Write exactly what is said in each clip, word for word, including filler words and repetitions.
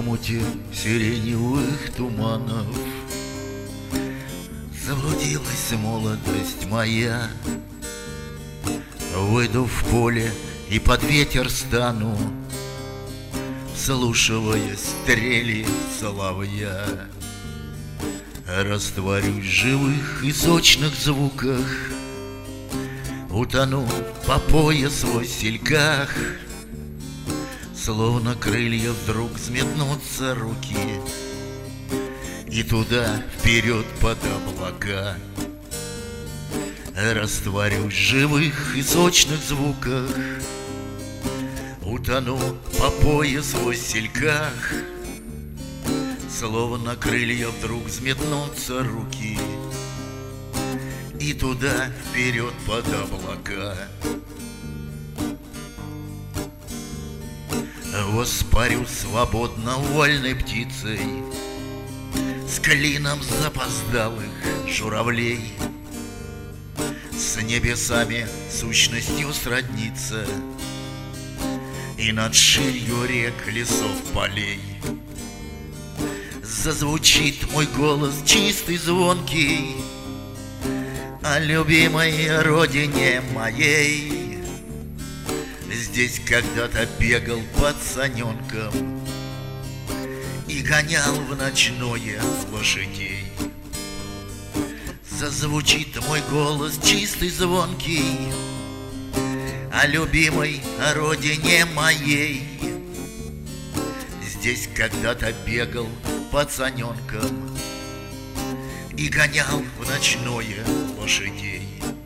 омуте сиреневых туманов заблудилась молодость моя. Выйду в поле и под ветер стану, вслушиваясь стрели соловья. Растворюсь в живых и сочных звуках, утону по пояс в васильках. Словно крылья вдруг взметнутся руки, и туда вперед под облака. Растворюсь в живых и сочных звуках, утону по пояс в васильках. Словно крылья вдруг взметнутся руки, и туда вперед под облака. Воспарю свободно вольной птицей с клином запоздалых журавлей, с небесами сущностью сродниться и над ширью рек, лесов, полей. Зазвучит мой голос чистый, звонкий о любимой родине моей. Здесь когда-то бегал пацаненком и гонял в ночное лошадей. Зазвучит мой голос чистый, звонкий о любимой родине моей. Здесь когда-то бегал пацаненком и гонял в ночное лошадей.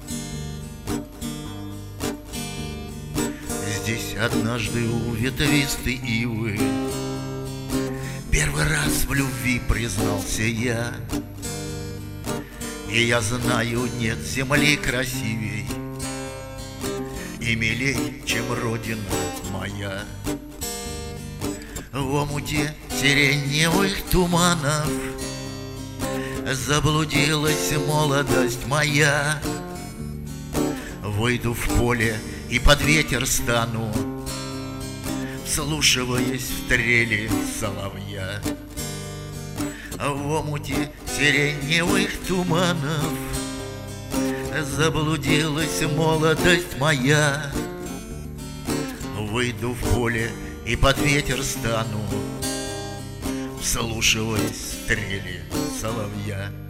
Здесь однажды у ветвистой ивы первый раз в любви признался я. И я знаю, нет земли красивей и милей, чем родина моя. В омуте сиреневых туманов заблудилась молодость моя. Выйду в поле и под ветер стану, вслушиваясь в трели соловья. В омуте сиреневых туманов заблудилась молодость моя. Выйду в поле и под ветер стану, вслушиваясь в трели соловья.